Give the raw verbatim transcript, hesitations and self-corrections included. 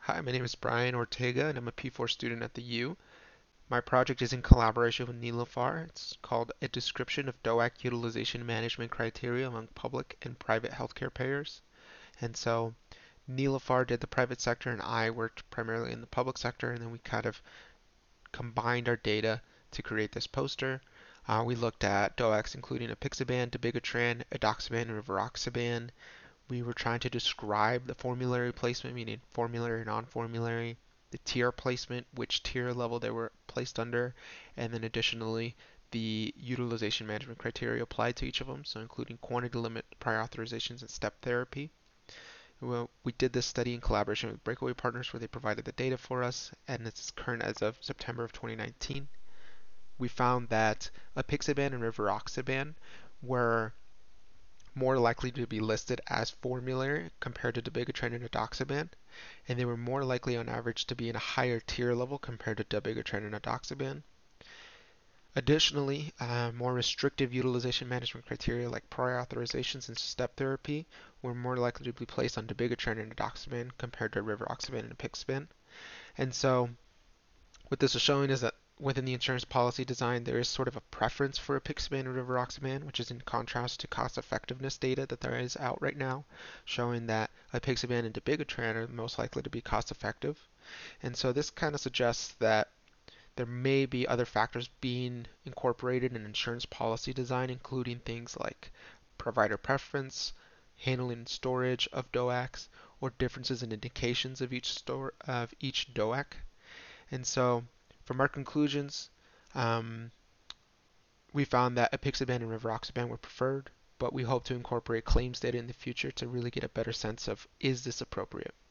Hi, my name is Brian Ortega, and I'm a P four student at the U. My project is in collaboration with Neelafar. It's called A Description of D O A C Utilization Management Criteria Among Public and Private Healthcare Payers. And so Neelafar did the private sector, and I worked primarily in the public sector, and then we kind of combined our data to create this poster. Uh, we looked at D O A Cs including apixaban, dabigatran, edoxaban, and rivaroxaban. We were trying to describe the formulary placement, meaning formulary, non-formulary, the tier placement, which tier level they were placed under, and then additionally the utilization management criteria applied to each of them, so including quantity limit, prior authorizations, and step therapy. Well, we did this study in collaboration with Breakaway Partners where they provided the data for us, and it's current as of September of twenty nineteen. We found that apixaban and rivaroxaban were more likely to be listed as formulary compared to dabigatran and edoxaban, and they were more likely on average to be in a higher tier level compared to dabigatran and edoxaban. Additionally, uh, more restrictive utilization management criteria like prior authorizations and step therapy were more likely to be placed on dabigatran and edoxaban compared to rivaroxaban and apixaban. And so what this is showing is that within the insurance policy design, there is sort of a preference for apixaban and rivaroxaban, which is in contrast to cost effectiveness data that there is out right now, showing that apixaban and dabigatran are most likely to be cost effective. And so this kind of suggests that there may be other factors being incorporated in insurance policy design, including things like provider preference, handling and storage of D O A Cs, or differences in indications of each store of each D O A C. And so, from our conclusions, um, we found that apixaban and rivaroxaban were preferred, but we hope to incorporate claims data in the future to really get a better sense of is this appropriate.